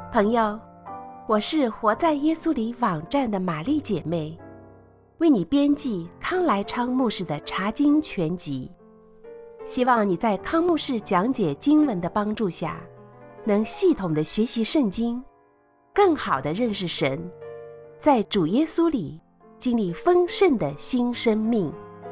朋友，我是活在耶稣里网站的玛丽姐妹，为你编辑康来昌牧师的查经全集，希望你在康牧师讲解经文的帮助下，能系统的学习圣经，更好的认识神，在主耶稣里经历丰盛的新生命。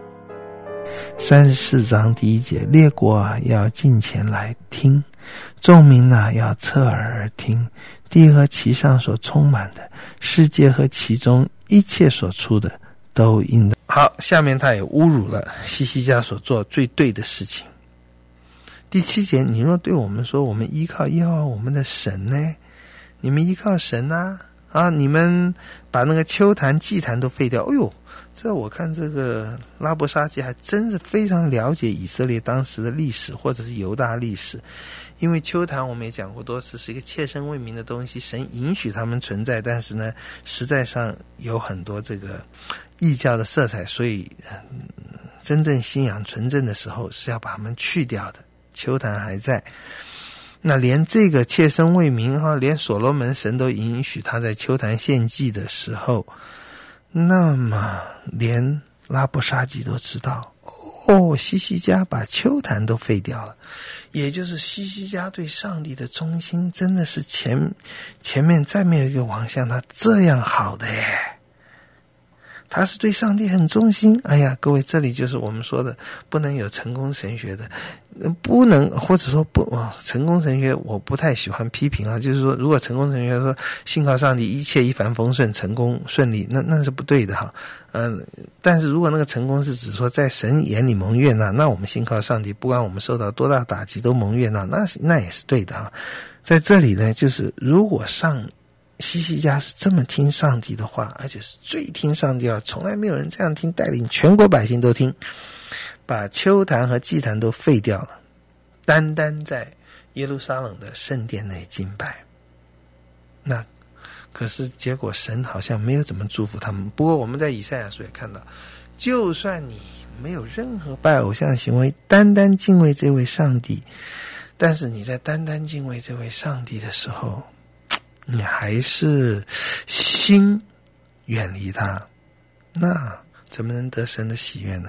34章第1节，列国啊要近前来听，众民啊要侧耳而听，地和其上所充满的，世界和其中一切所出的，都应当。好，下面他也侮辱了希西家所做最对的事情。第7节，你若对我们说，我们依靠耶和华我们的神呢？你们依靠神啊，你们把那个丘坛祭坛都废掉。哎呦，这我看这个拉伯沙基还真是非常了解以色列当时的历史，或者是犹大历史。因为丘坛我们也讲过多次，是一个切身为民的东西，神允许他们存在，但是呢实在上有很多这个异教的色彩，所以真正信仰纯正的时候是要把它们去掉的。丘坛还在，那连这个切身为民连所罗门神都允许他在丘坛献祭的时候，那么连拉伯沙基都知道，希西家把丘坛都废掉了，也就是希西家对上帝的忠心真的是前面再没有一个王像他这样好的耶。他是对上帝很忠心。哎呀，各位，这里就是我们说的不能有成功神学的，不能，或者说不，成功神学我不太喜欢批评啊。就是说，如果成功神学说信靠上帝一切一帆风顺、成功顺利，那是不对的哈。但是如果那个成功是指说在神眼里蒙悦纳，那我们信靠上帝，不管我们受到多大打击都蒙悦纳，那也是对的哈。在这里呢，就是如果希西家是这么听上帝的话，而且是最听上帝话，从来没有人这样听，带领全国百姓都听，把丘坛和祭坛都废掉了，单单在耶路撒冷的圣殿内敬拜。那可是结果神好像没有怎么祝福他们。不过我们在以赛亚书也看到，就算你没有任何拜偶像的行为，单单敬畏这位上帝，但是你在单单敬畏这位上帝的时候，你还是心远离他，那怎么能得神的喜悦呢？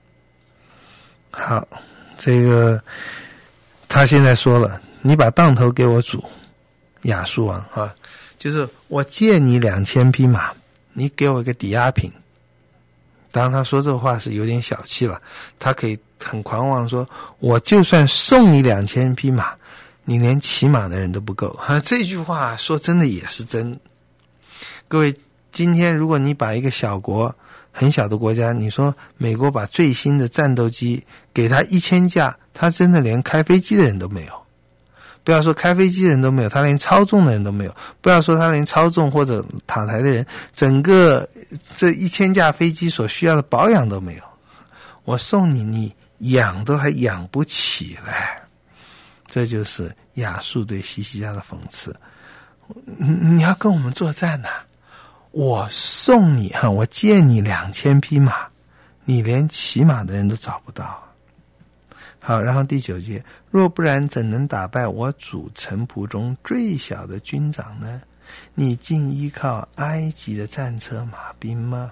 好，这个他现在说了，你把当头给我主亚述王就是我借你2000匹马，你给我一个抵押品。当然他说这话是有点小气了，他可以很狂妄说，我就算送你2000匹马，你连骑马的人都不够。这句话说真的也是真。各位，今天如果你把一个小国，很小的国家，你说美国把最新的战斗机给他1000架，他真的连开飞机的人都没有。不要说开飞机的人都没有，他连操纵的人都没有。不要说他连操纵或者塔台的人，整个这1000架飞机所需要的保养都没有。我送你，你养都还养不起来。这就是亚述对希西家的讽刺。你要跟我们作战我送你我借你2000匹马，你连骑马的人都找不到。好，然后第9节，若不然怎能打败我主臣仆中最小的军长呢？你竟依靠埃及的战车马兵吗？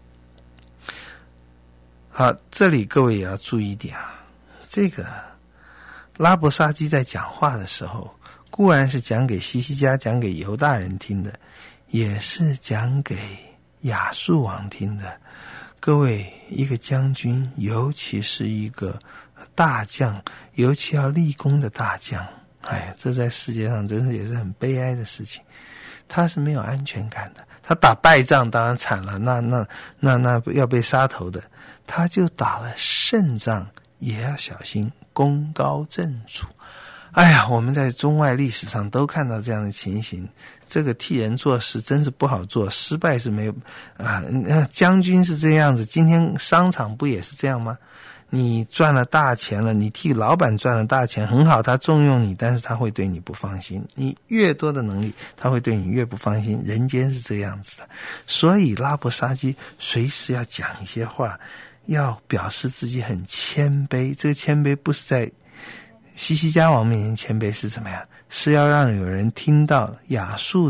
好，这里各位也要注意一点这个拉伯沙基在讲话的时候，固然是讲给希西家、讲给犹大人听的，也是讲给亚述王听的。各位，一个将军，尤其是一个大将，尤其要立功的大将，这在世界上真是也是很悲哀的事情。他是没有安全感的。他打败仗当然惨了，那要被杀头的。他就打了胜仗，也要小心，功高震主。我们在中外历史上都看到这样的情形。这个替人做事真是不好做，失败是没有将军是这样子，今天商场不也是这样吗？你赚了大钱了，你替老板赚了大钱，很好，他重用你，但是他会对你不放心。你越多的能力，他会对你越不放心。人间是这样子的，所以拉伯沙基随时要讲一些话，要表示自己很谦卑。这个谦卑不是在西西家王面前谦卑是怎么样？是要让有人听到亚述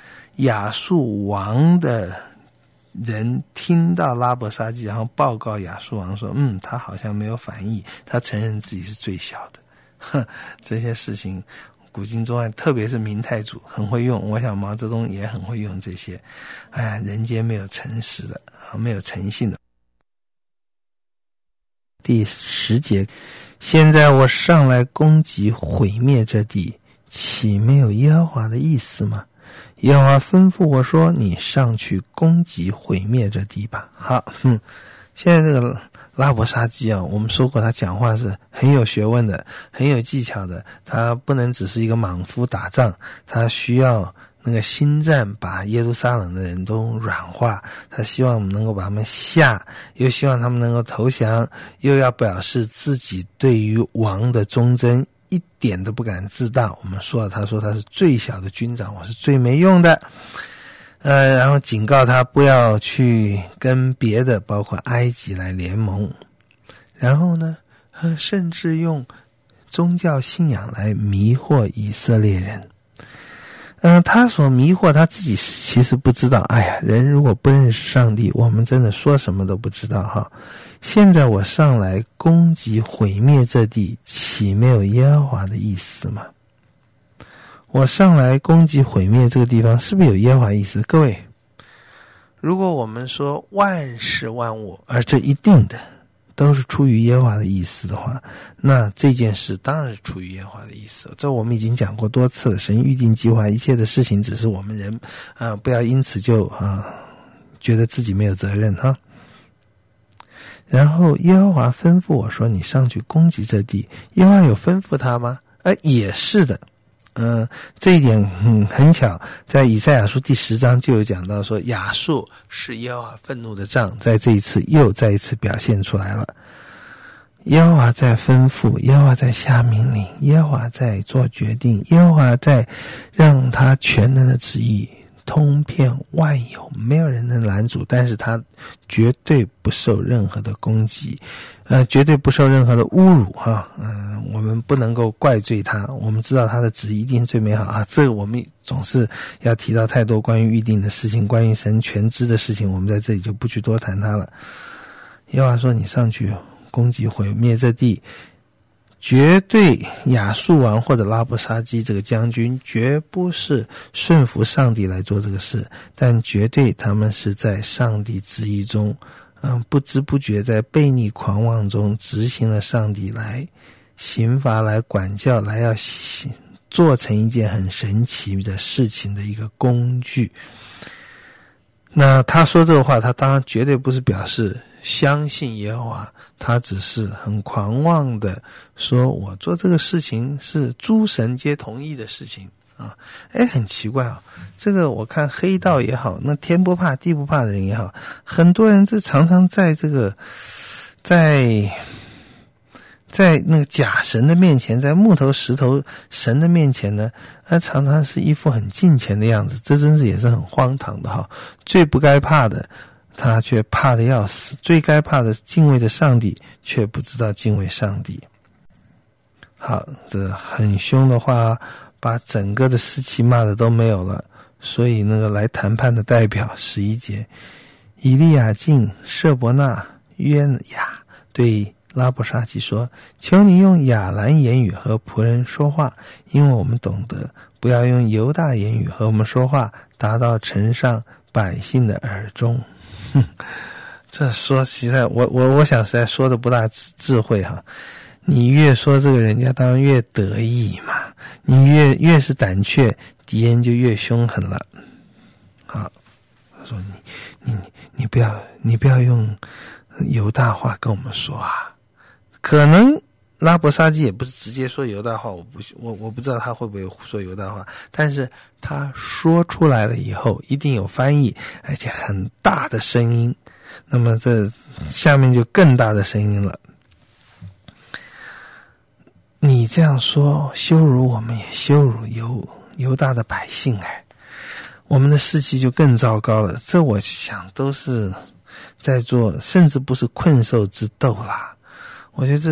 王的人听到拉伯沙基，然后报告亚述王说，他好像没有反意，他承认自己是最小的。这些事情古今中外，特别是明太祖很会用，我想毛泽东也很会用这些。人间没有诚实的，没有诚信的。第10节，现在我上来攻击毁灭这地，岂没有耶和华的意思吗？耶和华吩咐我说，你上去攻击毁灭这地吧。好，现在这个拉伯沙基啊，我们说过他讲话是很有学问的，很有技巧的，他不能只是一个莽夫打仗，他需要那个心战把耶路撒冷的人都软化，他希望我们能够把他们吓，又希望他们能够投降，又要表示自己对于王的忠贞一点都不敢自大。我们说了，他说他是最小的军长，我是最没用的。然后警告他不要去跟别的包括埃及来联盟，然后呢甚至用宗教信仰来迷惑以色列人。他所迷惑他自己其实不知道，人如果不认识上帝，我们真的说什么都不知道哈。现在我上来攻击毁灭这地，岂没有耶和华的意思吗？我上来攻击毁灭这个地方，是不是有耶和华意思？各位，如果我们说万事万物，而这一定的都是出于耶和华的意思的话，那这件事当然是出于耶和华的意思。这我们已经讲过多次了，神预定计划一切的事情，只是我们人不要因此就觉得自己没有责任哈。然后耶和华吩咐我说，你上去攻击这地。耶和华有吩咐他吗？也是的。这一点很巧，在以赛亚书第10章就有讲到说，亚述是耶和华愤怒的杖，在这一次又再一次表现出来了。耶和华在吩咐，耶和华在下命令，耶和华在做决定，耶和华在让他全能的旨意通遍万有，没有人能拦阻，但是他绝对不受任何的攻击，绝对不受任何的侮辱哈。我们不能够怪罪他，我们知道他的旨意一定最美好啊。这个我们总是要提到太多关于预定的事情，关于神全知的事情，我们在这里就不去多谈它了。耶和华说，你上去攻击毁灭这地，绝对亚述王或者拉伯沙基这个将军绝不是顺服上帝来做这个事，但绝对他们是在上帝旨意中不知不觉在悖逆狂妄中执行了上帝来刑罚来管教来要做成一件很神奇的事情的一个工具。那他说这个话，他当然绝对不是表示相信耶和华，他只是很狂妄的说，我做这个事情是诸神皆同意的事情啊。很奇怪啊，这个我看黑道也好，那天不怕地不怕的人也好，很多人这常常在这个在那个假神的面前，在木头石头神的面前呢，常常是一副很敬虔的样子，这真是也是很荒唐的哈。最不该怕的他却怕得要死，最该怕的敬畏的上帝却不知道敬畏上帝。好，这很凶的话把整个的士气骂的都没有了。所以那个来谈判的代表11节，以利亚敬、舍伯纳、约雅对拉伯沙基说，求你用亚兰言语和仆人说话，因为我们懂得，不要用犹大言语和我们说话，达到城上百姓的耳中。这说实在，我想实在说的不大智慧哈。你越说这个人家当然越得意嘛，你越是胆怯，敌人就越凶狠了。好，他说你不要用犹大话跟我们说啊。可能拉伯沙基也不是直接说犹大话，我不知道他会不会说犹大话，但是他说出来了以后一定有翻译，而且很大的声音，那么这下面就更大的声音了。你这样说羞辱我们，也羞辱犹大的百姓，我们的士气就更糟糕了。这我想都是在做，甚至不是困兽之斗啦。我觉得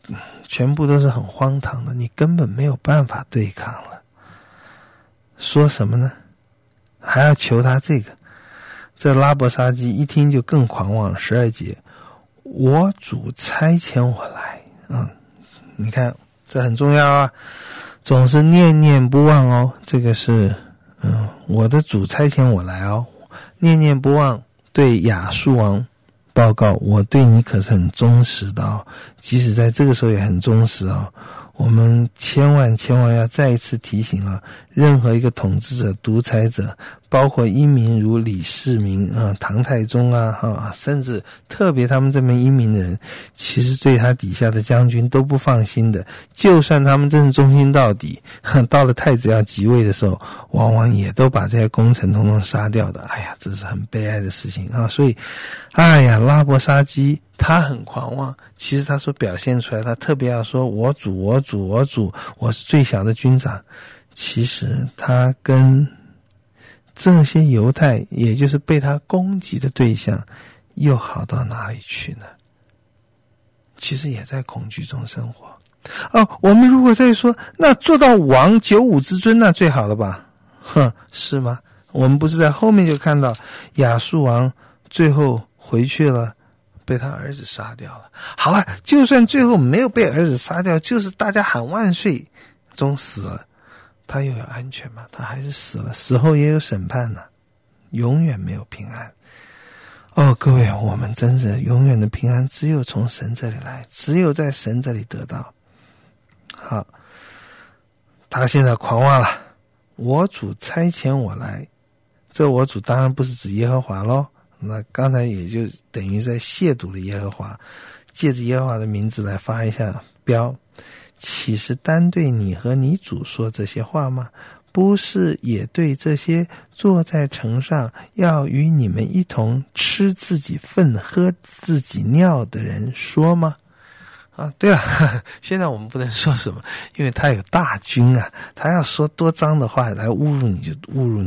全部都是很荒唐的，你根本没有办法对抗了。说什么呢？还要求他这个。这拉伯沙基一听就更狂妄了。12节，我主差遣我来你看这很重要啊，总是念念不忘哦。这个是我的主差遣我来哦，念念不忘，对亚述王报告，我对你可是很忠实的哦，即使在这个时候也很忠实哦。我们千万要再一次提醒了，任何一个统治者、独裁者，包括英明如李世民唐太宗甚至特别他们这么英明的人，其实对他底下的将军都不放心的。就算他们真是忠心到底，到了太子要即位的时候，往往也都把这些功臣统统杀掉的。哎呀，这是很悲哀的事情啊！所以，拉伯沙基他很狂妄，其实他所表现出来，他特别要说我主，我是最小的军长。其实他跟这些犹太，也就是被他攻击的对象，又好到哪里去呢？其实也在恐惧中生活。我们如果再说，那做到王95之尊，那最好了吧？是吗？我们不是在后面就看到亚述王最后回去了，被他儿子杀掉了。好了，就算最后没有被儿子杀掉，就是大家喊万岁中死了，他又有安全吗？他还是死了，死后也有审判呢，永远没有平安。各位，我们真是永远的平安只有从神这里来，只有在神这里得到。好，他现在狂妄了，我主差遣我来。这我主当然不是指耶和华咯，那刚才也就等于在亵渎了耶和华，借着耶和华的名字来发一下飙。岂是单对你和你主说这些话吗？不是也对这些坐在城上要与你们一同吃自己粪喝自己尿的人说吗？对了，现在我们不能说什么，因为他有大军啊，他要说多脏的话来侮辱你就侮辱你。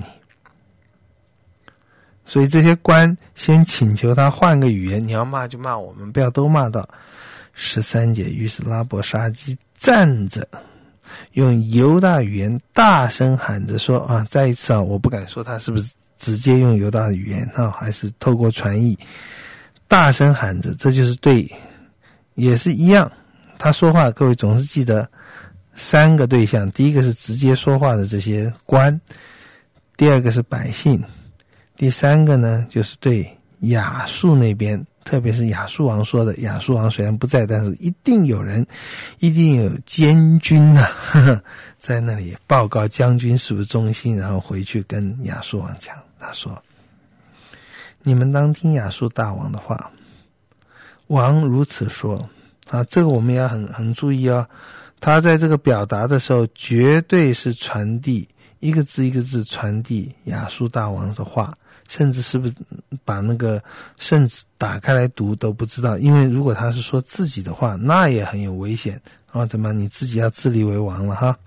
所以这些官先请求他换个语言，你要骂就骂我们，不要都骂到。13节，于是拉伯沙基站着，用犹大语言大声喊着说再一次我不敢说他是不是直接用犹大语言还是透过传译，大声喊着，这就是对，也是一样。他说话，各位总是记得3个对象，第一个是直接说话的这些官，第二个是百姓，第3个呢就是对亚述那边，特别是亚述王说的。亚述王虽然不在，但是一定有人，一定有监军在那里报告将军是不是忠心，然后回去跟亚述王讲。他说，你们当听亚述大王的话，王如此说这个我们要很注意他在这个表达的时候绝对是传递一个字一个字传递亚述大王的话，甚至是不是把那个圣旨打开来读都不知道。因为如果他是说自己的话，那也很有危险怎么你自己要自立为王了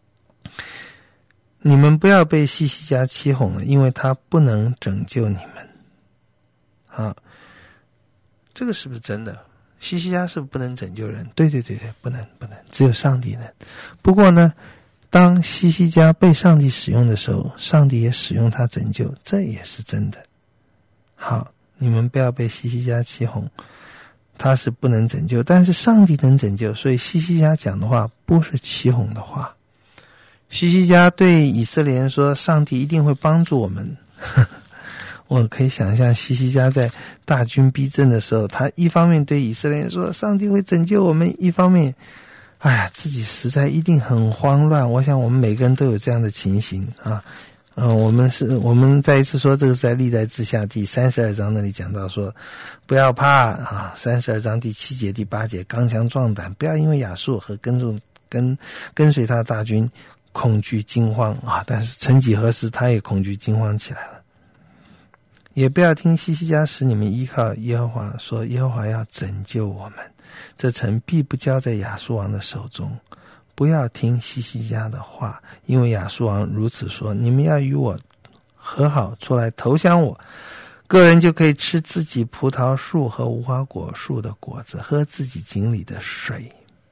你们不要被西西家欺哄了，因为他不能拯救你们。这个是不是真的？西西家是不是不能拯救人？对，不能，只有上帝能。不过呢，当西西家被上帝使用的时候，上帝也使用他拯救，这也是真的。好，你们不要被西西家欺哄，他是不能拯救，但是上帝能拯救，所以西西家讲的话不是欺哄的话。西西家对以色列人说，上帝一定会帮助我们。我可以想象西西家在大军逼阵的时候，他一方面对以色列人说上帝会拯救我们，一方面自己实在一定很慌乱。我想我们每个人都有这样的情形我们再一次说，这个是在历代志下第32章那里讲到说，不要怕32章第7节第8节，刚强壮胆，不要因为亚述和跟随他的大军恐惧惊慌但是曾几何时他也恐惧惊慌起来了。也不要听西西家使你们依靠耶和华，说耶和华要拯救我们，这城必不交在亚述王的手中。不要听西西家的话，因为亚述王如此说，你们要与我和好，出来投降我，个人就可以吃自己葡萄树和无花果树的果子，喝自己井里的水。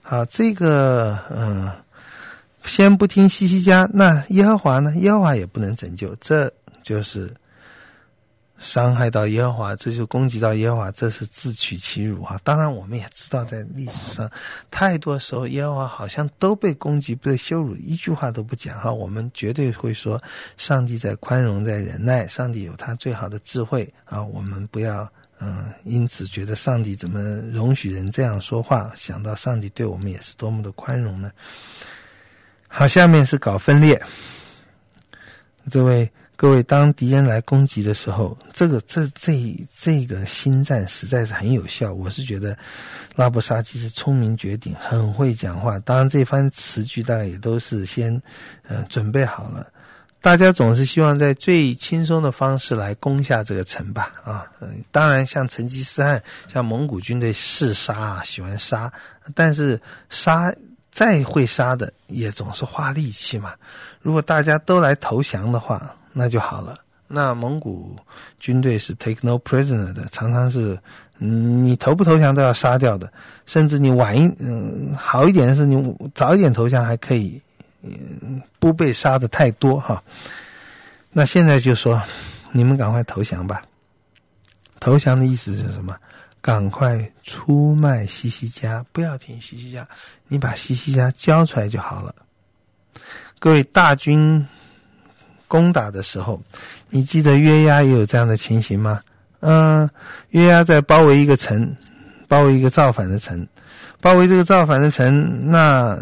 好，这个先不听西西家，那耶和华呢？耶和华也不能拯救，这就是伤害到耶和华，这就攻击到耶和华，这是自取其辱啊！当然，我们也知道，在历史上太多时候，耶和华好像都被攻击、被羞辱，一句话都不讲哈。我们绝对会说，上帝在宽容、在忍耐，上帝有他最好的智慧啊！我们不要因此觉得上帝怎么容许人这样说话？想到上帝对我们也是多么的宽容呢？好，下面是搞分裂。各位，当敌人来攻击的时候，这个心战实在是很有效。我是觉得拉伯沙基是聪明绝顶，很会讲话。当然，这番词句大概也都是先准备好了。大家总是希望在最轻松的方式来攻下这个城吧当然像成吉思汗，像蒙古军队是杀喜欢杀，但是杀再会杀的也总是花力气嘛。如果大家都来投降的话，那就好了。那蒙古军队是 take no prisoner 的，常常是你投不投降都要杀掉的，甚至你好一点的是你早一点投降还可以不被杀的太多哈。那现在就说你们赶快投降吧。投降的意思是什么？赶快出卖西西家，不要听西西家，你把西西家交出来就好了。各位，大军攻打的时候，你记得约押也有这样的情形吗？约押在包围一个城，包围一个造反的城，包围这个造反的城，那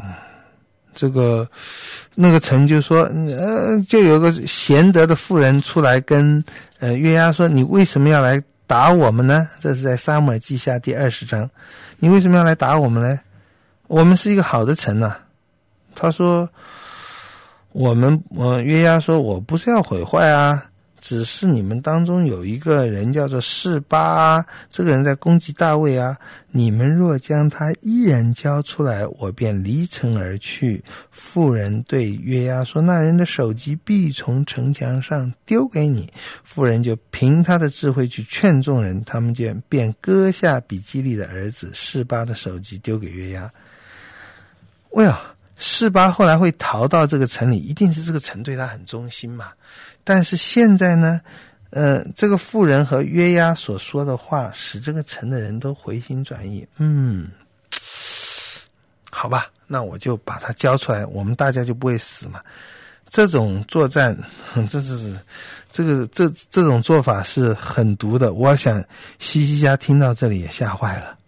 那个城就说就有个贤德的妇人出来跟约押说，你为什么要来打我们呢？这是在撒母耳记下第20章。你为什么要来打我们呢？我们是一个好的城啊。他说约押说，我不是要毁坏啊，只是你们当中有一个人叫做示巴啊，这个人在攻击大卫啊，你们若将他一人交出来，我便离城而去。妇人对约押说，那人的首级必从城墙上丢给你。妇人就凭他的智慧去劝众人，他们就便割下比基利的儿子示巴的首级丢给约押。示巴后来会逃到这个城里，一定是这个城对他很忠心嘛。但是现在呢这个妇人和约押所说的话使这个城的人都回心转意。好吧，那我就把他交出来，我们大家就不会死嘛。这种作战这种做法是很毒的。我想西西家听到这里也吓坏了，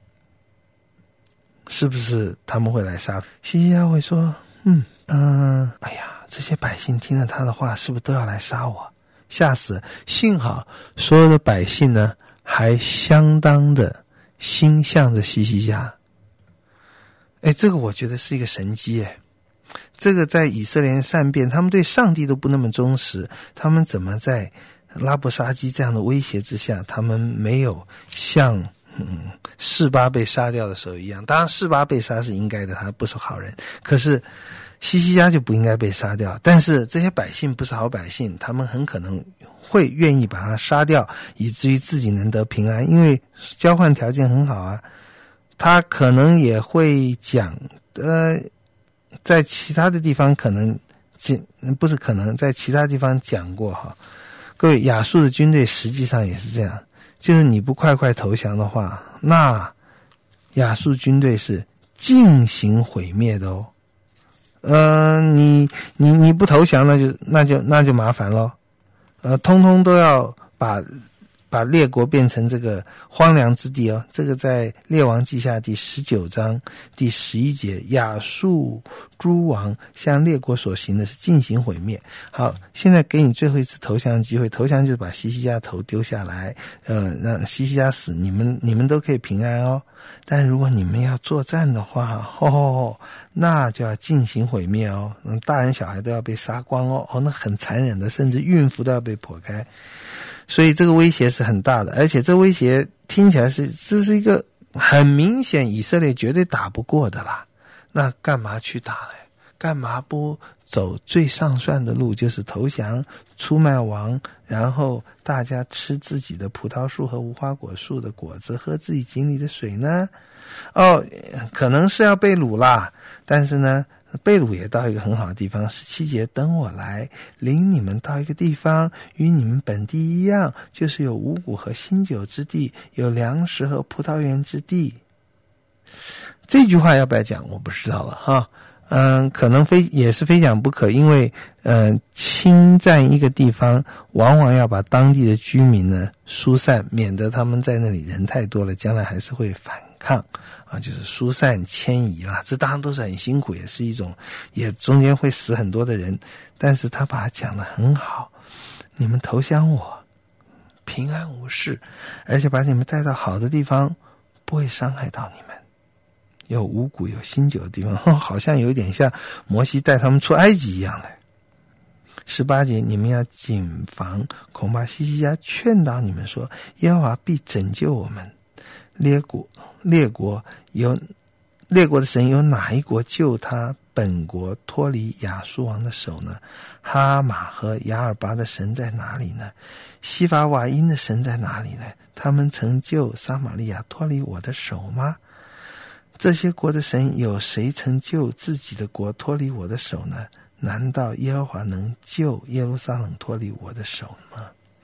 是不是他们会来杀？西西家会说哎呀，这些百姓听了他的话是不是都要来杀我？吓死了。幸好所有的百姓呢还相当的心向着西西家。这个我觉得是一个神机这个在以色列人善变，他们对上帝都不那么忠实，他们怎么在拉伯沙基这样的威胁之下，他们没有像示巴被杀掉的时候一样？当然示巴被杀是应该的，他不是好人，可是西西家就不应该被杀掉。但是这些百姓不是好百姓，他们很可能会愿意把他杀掉，以至于自己能得平安，因为交换条件很好啊。他可能也会讲在其他的地方不是可能在其他地方讲过哈。各位，亚述的军队实际上也是这样，就是你不快快投降的话，那亚述军队是进行毁灭的你不投降，那就麻烦咯。通通都要把列国变成这个荒凉之地这个在列王记下第19章第11节，亚述诸王向列国所行的是进行毁灭。好，现在给你最后一次投降的机会，投降就是把西西家头丢下来，让西西家死，你们都可以平安但如果你们要作战的话那就要进行毁灭大人小孩都要被杀光那很残忍的，甚至孕妇都要被剖开。所以这个威胁是很大的，而且这威胁听起来这是一个很明显以色列绝对打不过的啦。那干嘛去打呢？ 干嘛不走最上算的路，就是投降，出卖王，然后大家吃自己的葡萄树和无花果树的果子，喝自己井里的水呢？可能是要被掳啦，但是呢，被掳也到一个很好的地方。17节，等我来，领你们到一个地方，与你们本地一样，就是有五谷和新酒之地，有粮食和葡萄园之地。这句话要不要讲，我不知道了哈。可能也是非讲不可，因为侵占一个地方，往往要把当地的居民呢疏散，免得他们在那里人太多了，将来还是会反抗啊，就是疏散迁移啦。这当然都是很辛苦，也是一种，也中间会死很多的人，但是他把它讲得很好，你们投降我，平安无事，而且把你们带到好的地方，不会伤害到你们。有五谷有新酒的地方，好像有点像摩西带他们出埃及一样的。18节，你们要谨防，恐怕西西家劝导你们说，耶和华必拯救我们。列国的神有哪一国救他本国脱离亚述王的手呢？哈马和亚尔巴的神在哪里呢？西法瓦因的神在哪里呢？他们曾救撒玛利亚脱离我的手吗？这些国的神有谁曾救自己的国脱离我的手呢？难道耶和华能救耶路撒冷脱离我的手吗？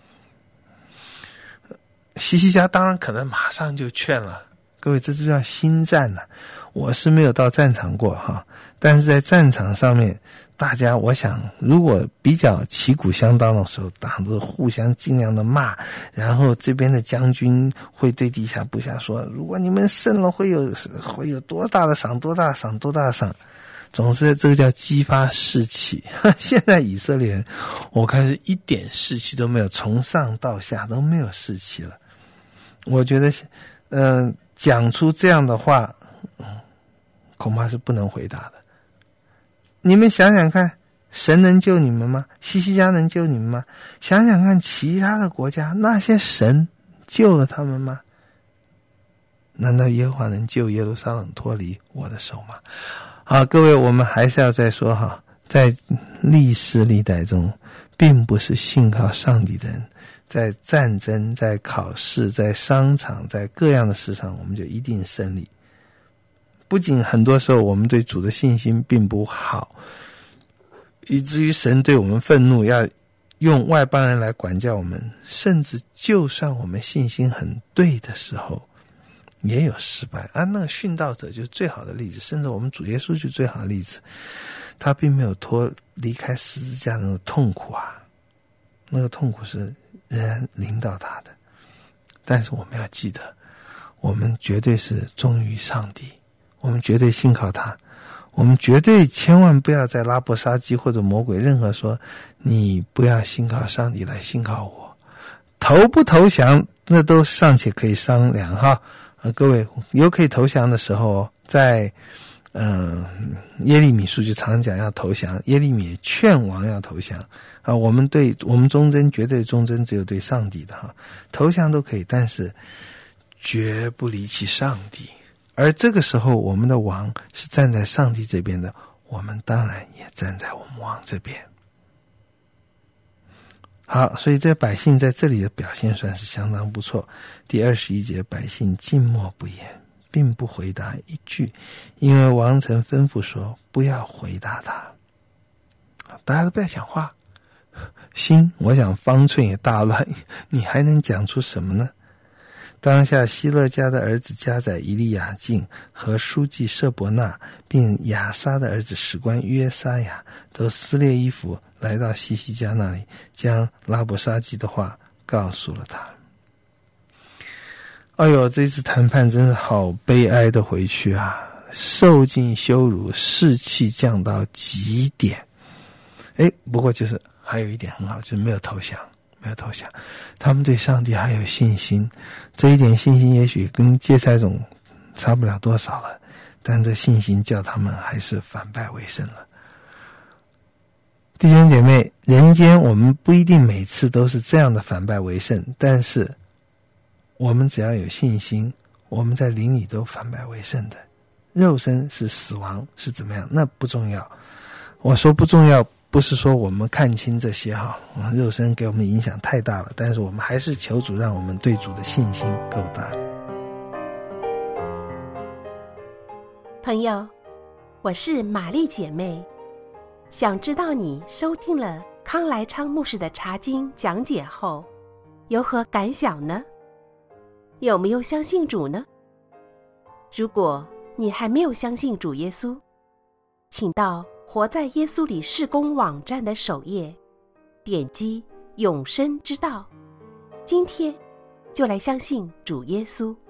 西西家当然可能马上就劝了，各位，这就叫心战了。我是没有到战场过哈，但是在战场上面，大家我想如果比较旗鼓相当的时候，党都互相尽量的骂，然后这边的将军会对地下部下说，如果你们胜了会有多大的赏，多大的赏，多大的赏。总之这个叫激发士气。现在以色列人我看是一点士气都没有，从上到下都没有士气了。我觉得讲出这样的话恐怕是不能回答的。你们想想看，神能救你们吗？西西家能救你们吗？想想看其他的国家，那些神救了他们吗？难道耶和华能救耶路撒冷脱离我的手吗？好，各位，我们还是要再说哈，在历史历代中，并不是信靠上帝的人，在战争、在考试、在商场、在各样的事上，我们就一定胜利。不仅很多时候我们对主的信心并不好，以至于神对我们愤怒，要用外邦人来管教我们，甚至就算我们信心很对的时候也有失败啊。那个殉道者就是最好的例子，甚至我们主耶稣就是最好的例子，他并没有离开十字架的那个痛苦啊，那个痛苦是仍然临到他的。但是我们要记得，我们绝对是忠于上帝，我们绝对信靠他，我们绝对千万不要在拉伯沙基或者魔鬼任何说你不要信靠上帝来信靠我，投不投降那都尚且可以商量哈。各位有可以投降的时候，在耶利米书就常讲要投降，耶利米也劝王要投降啊。我们忠贞，绝对忠贞只有对上帝的哈，投降都可以，但是绝不离弃上帝。而这个时候我们的王是站在上帝这边的，我们当然也站在我们王这边。好，所以这百姓在这里的表现算是相当不错。第21节，百姓静默不言，并不回答一句，因为王曾吩咐说不要回答他。大家都不要讲话，心我想方寸也大乱，你还能讲出什么呢？当下希勒家的儿子加载以利亚敬和书记舍伯纳，并亚撒的儿子史官约沙雅都撕裂衣服来到西西家那里，将拉伯沙基的话告诉了他。哎呦，这次谈判真是好悲哀的回去啊，受尽羞辱，士气降到极点。不过就是还有一点很好，就是没有投降，他们对上帝还有信心。这一点信心也许跟芥菜种差不了多少了，但这信心叫他们还是反败为胜了。弟兄姐妹，人间我们不一定每次都是这样的反败为胜，但是我们只要有信心，我们在灵里都反败为胜的。肉身是死亡是怎么样那不重要， 我说不重要，不是说我们看清这些肉身给我们影响太大了，但是我们还是求主让我们对主的信心够大。 朋友，我是玛丽姐妹，想知道你收听了康来昌牧师的查经讲解后有何感想呢？有没有相信主呢？如果你还没有相信主耶稣，请到活在耶稣里事工网站的首页，点击永生之道，今天就来相信主耶稣。